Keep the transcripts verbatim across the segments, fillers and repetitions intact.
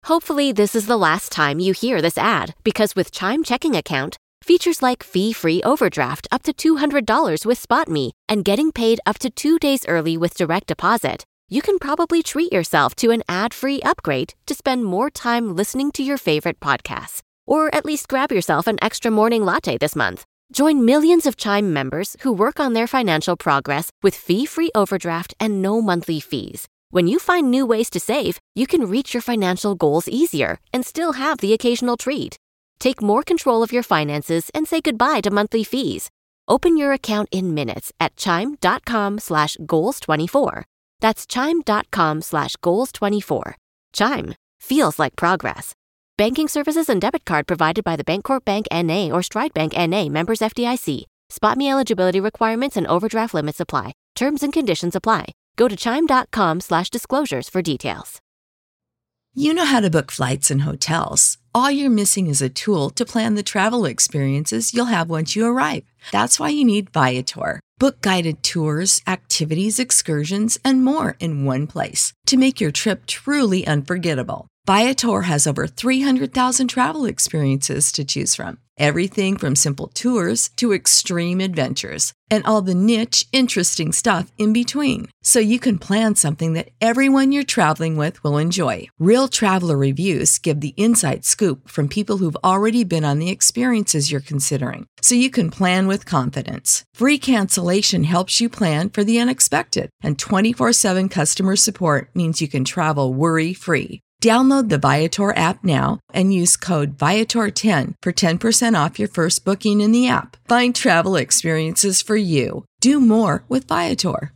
Hopefully, this is the last time you hear this ad, because with Chime Checking Account, features like fee-free overdraft up to two hundred dollars with SpotMe and getting paid up to two days early with direct deposit, you can probably treat yourself to an ad-free upgrade to spend more time listening to your favorite podcasts. Or at least grab yourself an extra morning latte this month. Join millions of Chime members who work on their financial progress with fee-free overdraft and no monthly fees. When you find new ways to save, you can reach your financial goals easier and still have the occasional treat. Take more control of your finances and say goodbye to monthly fees. Open your account in minutes at chime.com slash goals24. That's chime.com slash goals24. Chime feels like progress. Banking services and debit card provided by the Bancorp Bank N A or Stride Bank N A, members F D I C. SpotMe eligibility requirements and overdraft limits apply. Terms and conditions apply. Go to chime.com slash disclosures for details. You know how to book flights and hotels. All you're missing is a tool to plan the travel experiences you'll have once you arrive. That's why you need Viator. Book guided tours, activities, excursions, and more in one place to make your trip truly unforgettable. Viator has over three hundred thousand travel experiences to choose from. Everything from simple tours to extreme adventures and all the niche, interesting stuff in between. So you can plan something that everyone you're traveling with will enjoy. Real traveler reviews give the inside scoop from people who've already been on the experiences you're considering. So you can plan with confidence. Free cancellation helps you plan for the unexpected. And twenty-four seven customer support means you can travel worry-free. Download the Viator app now and use code Viator ten for ten percent off your first booking in the app. Find travel experiences for you. Do more with Viator.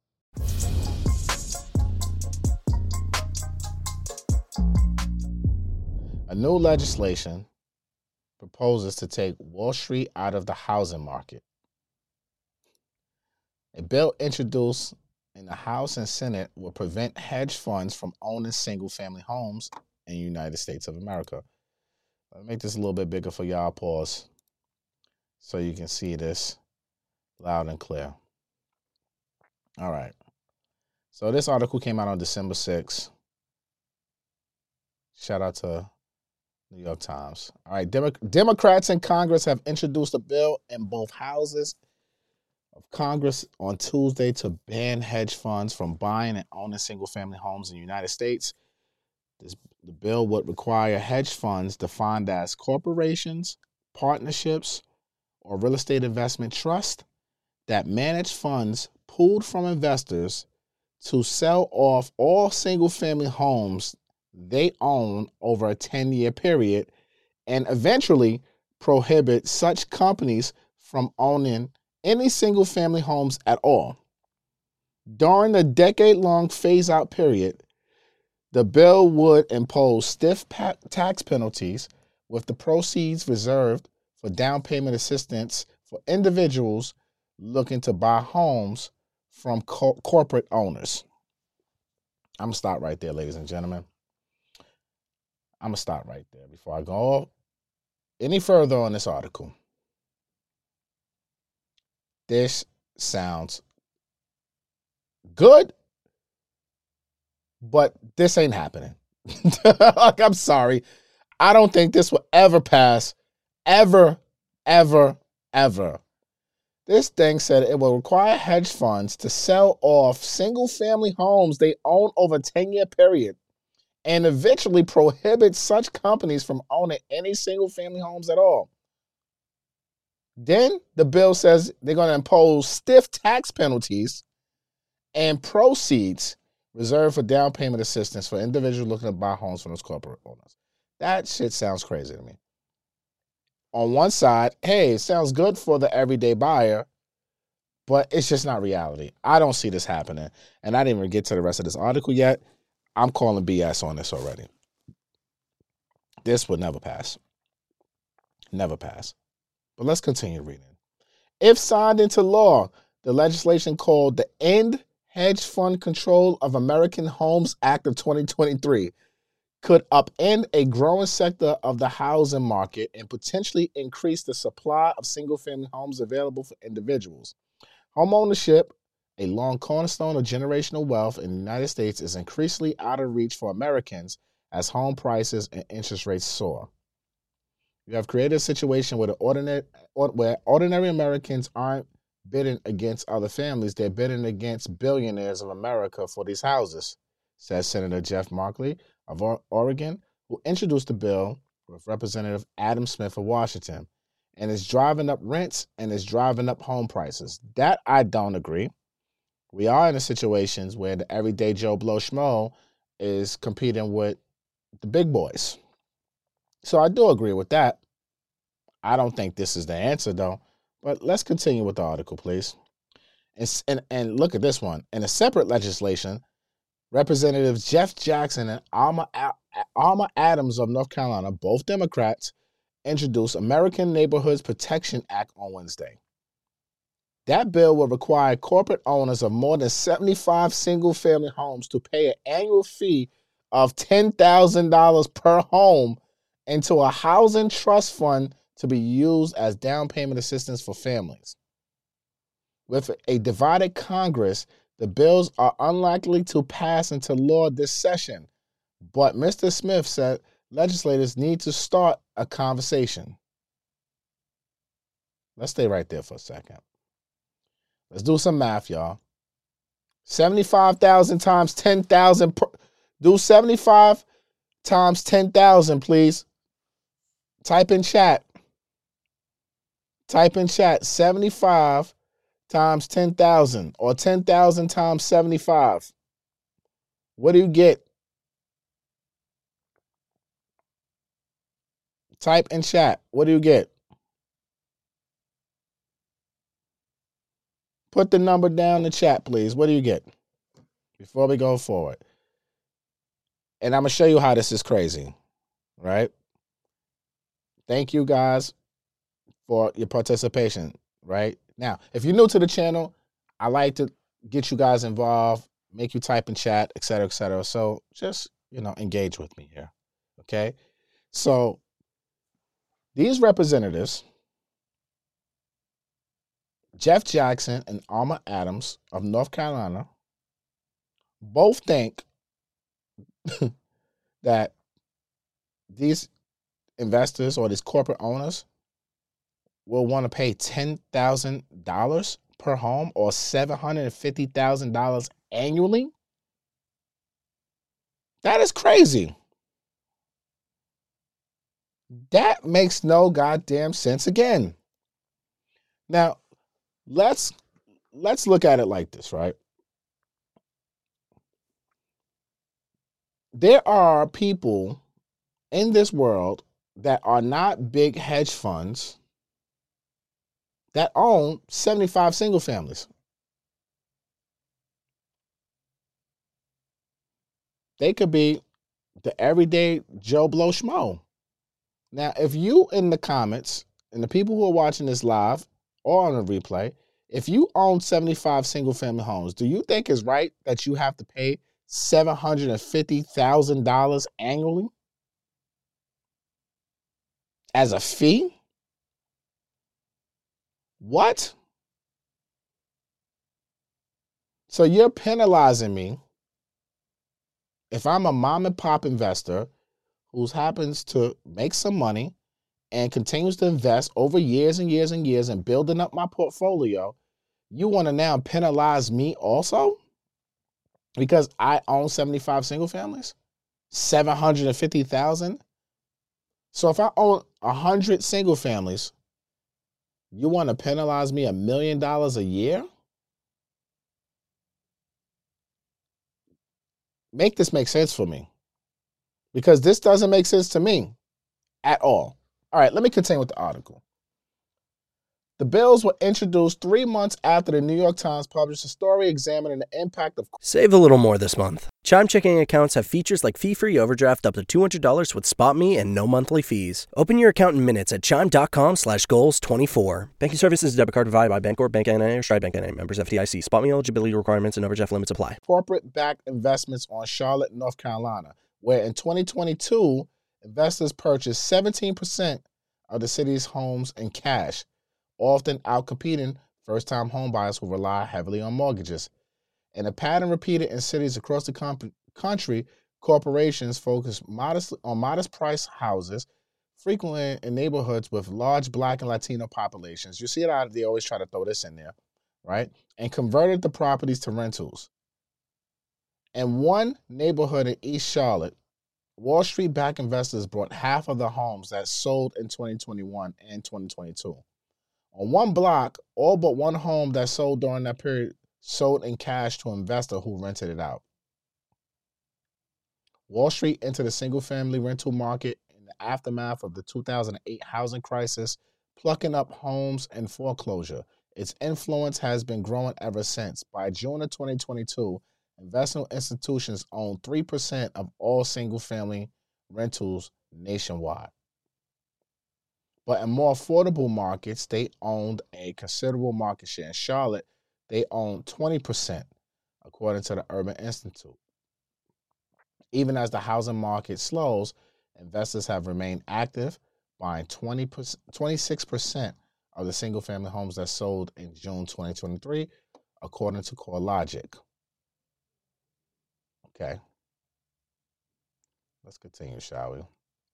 A new legislation proposes to take Wall Street out of the housing market. A bill introduced in the House and Senate will prevent hedge funds from owning single-family homes in the United States of America. Let me make this a little bit bigger for y'all. Pause so you can see this loud and clear. All right. So this article came out on December sixth. Shout out to New York Times. All right. Demo- Democrats in Congress have introduced a bill in both houses of Congress on Tuesday to ban hedge funds from buying and owning single-family homes in the United States. This, the bill would require hedge funds defined as corporations, partnerships, or real estate investment trusts that manage funds pooled from investors to sell off all single-family homes they own over a ten-year period and eventually prohibit such companies from owning any single-family homes at all. During the decade-long phase-out period, the bill would impose stiff pa- tax penalties with the proceeds reserved for down payment assistance for individuals looking to buy homes from co- corporate owners. I'm going to stop right there, ladies and gentlemen. I'm going to stop right there before I go any further on this article. This sounds good, but this ain't happening. Like, I'm sorry. I don't think this will ever pass. Ever, ever, ever. This thing said it will require hedge funds to sell off single-family homes they own over a ten-year period and eventually prohibit such companies from owning any single-family homes at all. Then the bill says they're going to impose stiff tax penalties and proceeds reserved for down payment assistance for individuals looking to buy homes from those corporate owners. That shit sounds crazy to me. On one side, hey, it sounds good for the everyday buyer, but it's just not reality. I don't see this happening. And I didn't even get to the rest of this article yet. I'm calling B S on this already. This would never pass. Never pass. But let's continue reading. If signed into law, the legislation called the End Hedge Fund Control of American Homes Act of twenty twenty-three could upend a growing sector of the housing market and potentially increase the supply of single-family homes available for individuals. Homeownership, a long cornerstone of generational wealth in the United States, is increasingly out of reach for Americans as home prices and interest rates soar. You have created a situation where, the ordinary, where ordinary Americans aren't bidding against other families, they're bidding against billionaires of America for these houses, says Senator Jeff Markley of Oregon, who introduced the bill with Representative Adam Smith of Washington, and it's driving up rents and it's driving up home prices. That I don't agree. We are in a situation where the everyday Joe Blow Schmo is competing with the big boys. So I do agree with that. I don't think this is the answer, though. But let's continue with the article, please. And, and, and look at this one. In a separate legislation, Representatives Jeff Jackson and Alma, Alma Adams of North Carolina, both Democrats, introduced American Neighborhoods Protection Act on Wednesday. That bill will require corporate owners of more than seventy-five single-family homes to pay an annual fee of ten thousand dollars per home into a housing trust fund to be used as down payment assistance for families. With a divided Congress, the bills are unlikely to pass into law this session, but Mister Smith said legislators need to start a conversation. Let's stay right there for a second. Let's do some math, y'all. seventy-five thousand times ten thousand. Per, do seventy-five times ten thousand, please. Type in chat. Type in chat seventy-five times ten thousand or ten thousand times seventy-five. What do you get? Type in chat. What do you get? Put the number down in the chat, please. What do you get? Before we go forward. And I'm going to show you how this is crazy, right? Thank you guys for your participation, right? Now, if you're new to the channel, I like to get you guys involved, make you type in chat, et cetera, et cetera. So just, you know, engage with me here, okay? So these representatives, Jeff Jackson and Alma Adams of North Carolina, both think that these investors or these corporate owners will want to pay ten thousand dollars per home or seven hundred fifty thousand dollars annually. That is crazy. That makes no goddamn sense again. Now, let's let's look at it like this, right? There are people in this world that are not big hedge funds that own seventy-five single families. They could be the everyday Joe Blow Schmo. Now, if you in the comments, and the people who are watching this live or on a replay, if you own seventy-five single family homes, do you think it's right that you have to pay seven hundred fifty thousand dollars annually as a fee? What? So you're penalizing me if I'm a mom and pop investor who happens to make some money and continues to invest over years and years and years and building up my portfolio. You want to now penalize me also because I own seventy-five single families, seven hundred fifty thousand. So if I own one hundred single families, you want to penalize me a million dollars a year? Make this make sense for me, because this doesn't make sense to me at all. All right, let me continue with the article. The bills were introduced three months after the New York Times published a story examining the impact of... Save a little more this month. Chime checking accounts have features like fee-free overdraft up to two hundred dollars with SpotMe and no monthly fees. Open your account in minutes at chime.com slash goals 24. Banking services debit card provided by Bancorp, Bank N A, or Stride Bank N A. Members F D I C. SpotMe eligibility requirements and overdraft limits apply. Corporate-backed investments on Charlotte, North Carolina, where in twenty twenty-two, investors purchased seventeen percent of the city's homes in cash, often outcompeting first-time homebuyers who rely heavily on mortgages. And a pattern repeated in cities across the com- country corporations focus modest, on modest price houses, frequently in neighborhoods with large Black and Latino populations. You see it out, they always try to throw this in there, right? And converted the properties to rentals. In one neighborhood in East Charlotte, Wall Street-backed investors bought half of the homes that sold in twenty twenty-one and twenty twenty-two. On one block, all but one home that sold during that period sold in cash to an investor who rented it out. Wall Street entered the single-family rental market in the aftermath of the two thousand eight housing crisis, plucking up homes in foreclosure. Its influence has been growing ever since. By June of twenty twenty-two, investment institutions own three percent of all single-family rentals nationwide. But in more affordable markets, they owned a considerable market share. In Charlotte, they own twenty percent, according to the Urban Institute. Even as the housing market slows, investors have remained active, buying twenty percent, twenty-six percent of the single-family homes that sold in June twenty twenty-three, according to CoreLogic. Okay. Let's continue, shall we?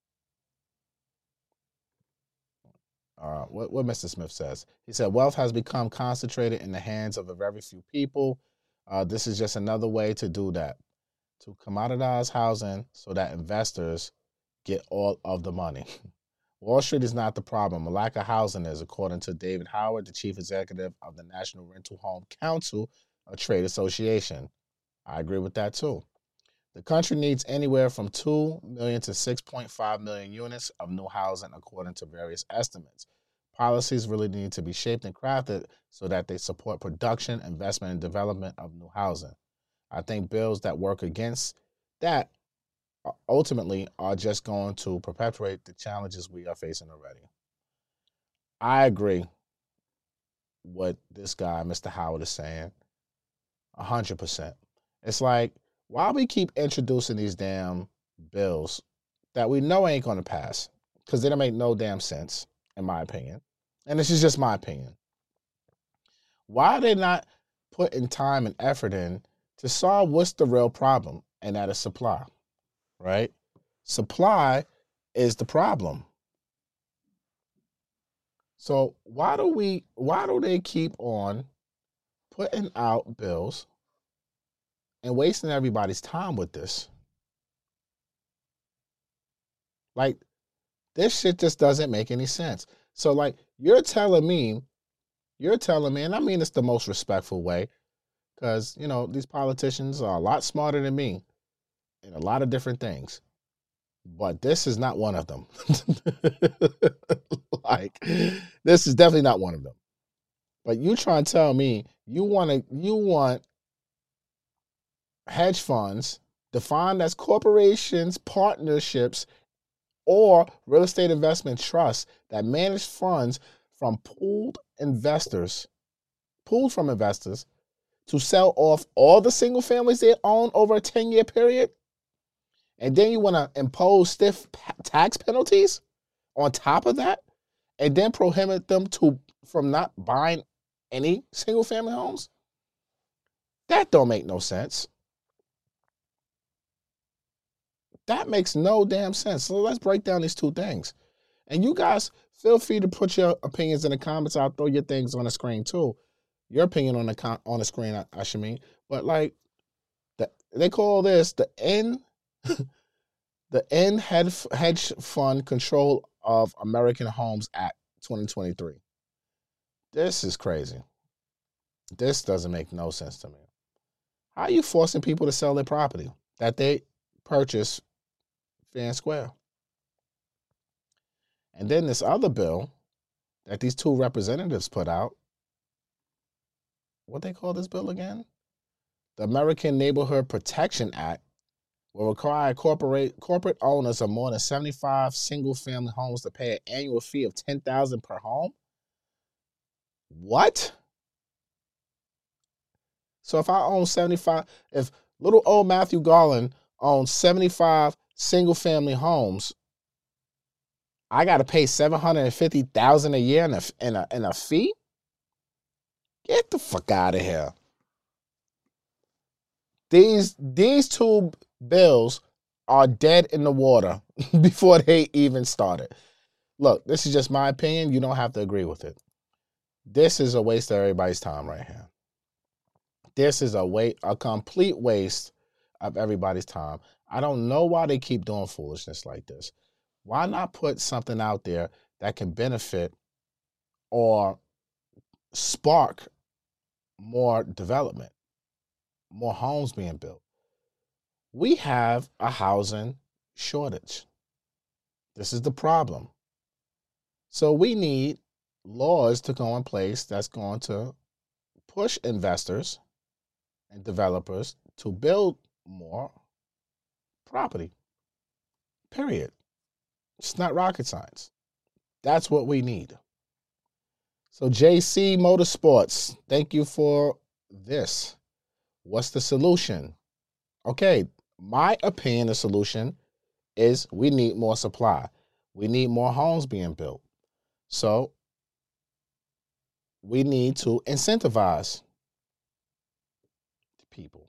Uh, what, what Mister Smith says. He said, wealth has become concentrated in the hands of a very few people. Uh, this is just another way to do that, to commoditize housing so that investors get all of the money. Wall Street is not the problem. A lack of housing is, according to David Howard, the chief executive of the National Rental Home Council, a trade association. I agree with that, too. The country needs anywhere from two million to six point five million units of new housing, according to various estimates. Policies really need to be shaped and crafted so that they support production, investment, and development of new housing. I think bills that work against that ultimately are just going to perpetuate the challenges we are facing already. I agree what this guy, Mister Howard, is saying one hundred percent. It's like, why we keep introducing these damn bills that we know ain't going to pass? Because they don't make no damn sense, in my opinion. And this is just my opinion. Why are they not putting time and effort in to solve what's the real problem? And that is supply, right? Supply is the problem. So why do we, why do they keep on putting out bills and wasting everybody's time with this? Like, this shit just doesn't make any sense. So, like, you're telling me, you're telling me, and I mean this the most respectful way, because, you know, these politicians are a lot smarter than me in a lot of different things. But this is not one of them. Like, this is definitely not one of them. But you trying to tell me you want to, you want hedge funds defined as corporations, partnerships, or real estate investment trusts that manage funds from pooled investors, pooled from investors, to sell off all the single families they own over a ten-year period? And then you want to impose stiff tax penalties on top of that, and then prohibit them to from not buying any single family homes? That don't make no sense. That makes no damn sense. So let's break down these two things. And you guys, feel free to put your opinions in the comments. I'll throw your things on the screen too. Your opinion on the con- on the screen, I, I should mean. But like, the, they call this the N, the N Hedge Fund Control of American Homes Act twenty twenty-three. This is crazy. This doesn't make no sense to me. How are you forcing people to sell their property that they purchase fair and square? And then this other bill that these two representatives put out, what they call this bill again? The American Neighborhood Protection Act will require corporate corporate owners of more than seventy-five single-family homes to pay an annual fee of ten thousand dollars per home. What? So if I own seventy-five, if little old Matthew Garland owns seventy-five single-family homes, I got to pay seven hundred fifty thousand dollars a year in a, in, a, in a fee? Get the fuck out of here. These, these two bills are dead in the water before they even started. Look, this is just my opinion. You don't have to agree with it. This is a waste of everybody's time right here. This is a wa- a complete waste of everybody's time. I don't know why they keep doing foolishness like this. Why not put something out there that can benefit or spark more development, more homes being built? We have a housing shortage. This is the problem. So we need laws to go in place that's going to push investors and developers to build more property. Period. It's not rocket science. That's what we need. So J C Motorsports, thank you for this. What's the solution? Okay, my opinion, the solution is we need more supply. We need more homes being built. So we need to incentivize people.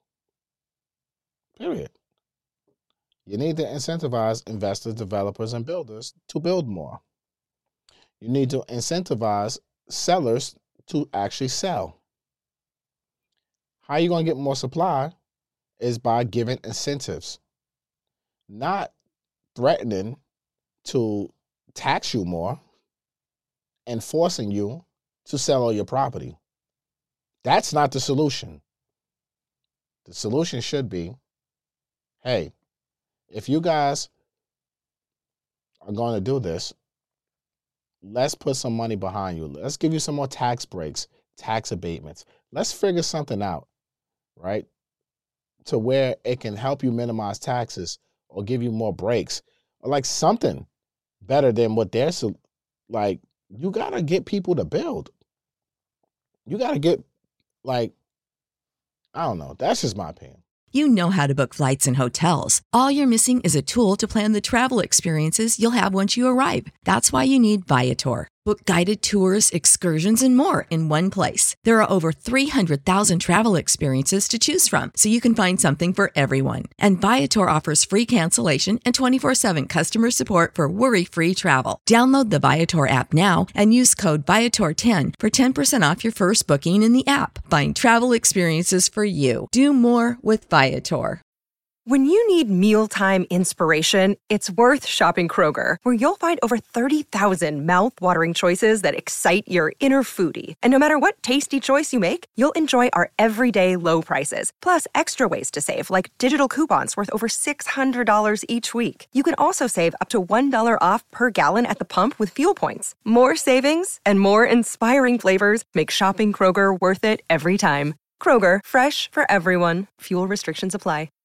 Period. You need to incentivize investors, developers, and builders to build more. You need to incentivize sellers to actually sell. How are you going to get more supply? Is by giving incentives, not threatening to tax you more and forcing you to sell all your property. That's not the solution. The solution should be, hey, if you guys are going to do this, let's put some money behind you. Let's give you some more tax breaks, tax abatements. Let's figure something out, right, to where it can help you minimize taxes or give you more breaks or like something better than what they're so, like. You got to get people to build. You got to get, like, I don't know. That's just my opinion. You know how to book flights and hotels. All you're missing is a tool to plan the travel experiences you'll have once you arrive. That's why you need Viator. Book guided tours, excursions, and more in one place. There are over three hundred thousand travel experiences to choose from, so you can find something for everyone. And Viator offers free cancellation and twenty-four seven customer support for worry-free travel. Download the Viator app now and use code Viator ten for ten percent off your first booking in the app. Find travel experiences for you. Do more with Viator. When you need mealtime inspiration, it's worth shopping Kroger, where you'll find over thirty thousand mouth-watering choices that excite your inner foodie. And no matter what tasty choice you make, you'll enjoy our everyday low prices, plus extra ways to save, like digital coupons worth over six hundred dollars each week. You can also save up to one dollar off per gallon at the pump with fuel points. More savings and more inspiring flavors make shopping Kroger worth it every time. Kroger, fresh for everyone. Fuel restrictions apply.